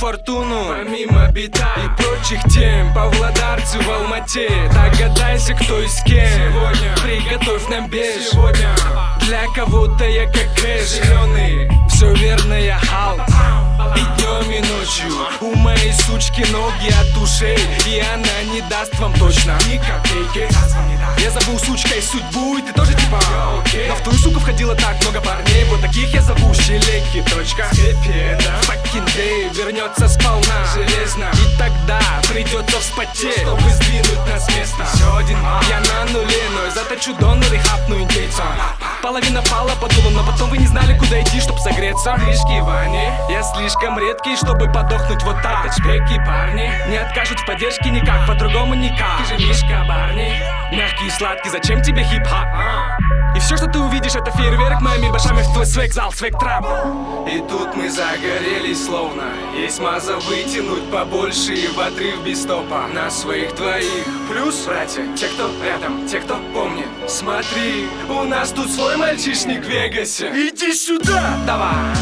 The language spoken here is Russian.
фортуну, помимо бита и прочих тем, павлодарцы в Алмате. Догадайся, кто и с кем. Сегодня приготовь нам беж. Сегодня для кого-то я как кэш. Зеленый, все верно, я Халк. И днем, и ночью у моей сучки ноги от ушей, и она не даст вам точно ни копейки. Я зову сучкой судьбу, и ты тоже типа но в твою суку входило так много парней. Вот таких я зову щелеки. Точка. Fucking day вернется сполна железно, и тогда придется вспотеть, чтобы сдвинуть нас с места. Еще один, я на нуле, но я заточу донор и хапну индейца. Половина пала под дулом, но потом вы не знали, куда идти, чтоб согреться. Слишком Вани, я слишком редкий, чтобы подохнуть вот так. Тачбеки парни не откажут в поддержке никак, по-другому никак. Ты же Мишка Барни, мягкий и сладкий, зачем тебе хип-хоп? И все, что ты увидишь, это фейерверк моими башами в твой свек зал, свек трап. И тут мы загорелись словно. Есть маза вытянуть побольше и в отрыв без стопа на своих двоих. Плюс, братья, те, кто рядом, те, кто помнит. Смотри, у нас тут свой мальчишник в Вегасе. Иди сюда, давай.